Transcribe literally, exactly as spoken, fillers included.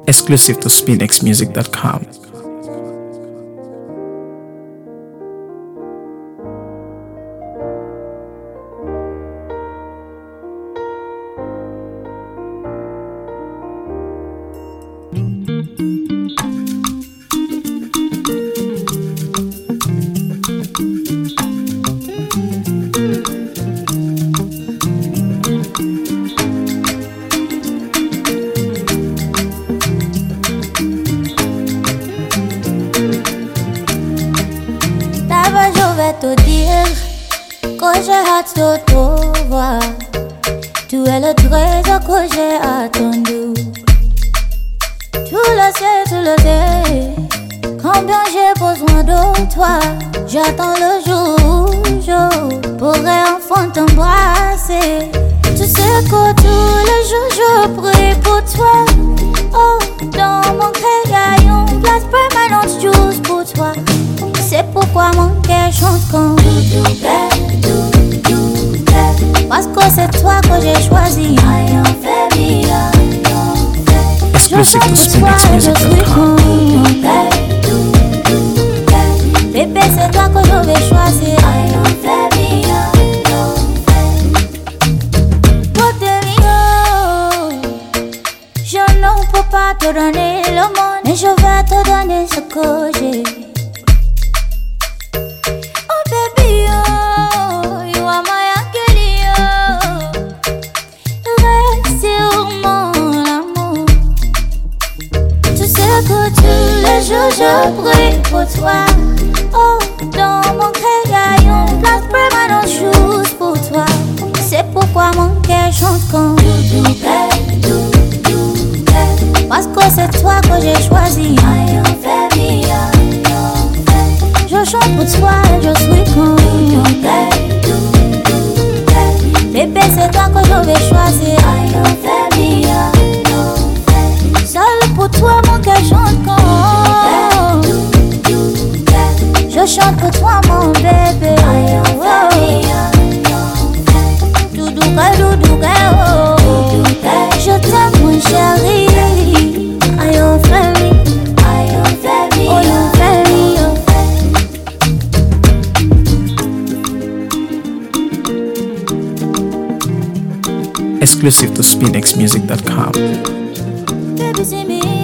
Exclusive to spin x music dot com. Te dire que j'ai hâte de te voir. Tu es le trésor que j'ai attendu. Tu le sais, tu le sais, combien j'ai besoin de toi. J'attends le jour, jour, pour enfin t'embrasser. Tu sais que tous les jours je prie pour toi. Oh, dans mon cœur y a une place permanente juste pour toi. C'est pourquoi mon cœur chante comme parce que c'est toi que j'ai choisi. Exclusive to spin x music dot com. Bébé, c'est toi que je vais choisir. Je ne peux pas te donner le monde, mais je vais te donner ce que j'ai. Je prie pour toi. Oh, dans mon cœur y a une place permanente juste pour toi. C'est pourquoi mon cœur chante comme parce que c'est toi que j'ai choisi. Je chante pour toi, je suis comme bébé, c'est toi que je vais choisir. Seul pour toi mon cœur chante comme je chante pour toi mon bébé. Doudouga, doudouga, oh. Je t'aime mon chéri. Aïe oh family, oh you family, Exclusive to spin x music dot com. baby see me.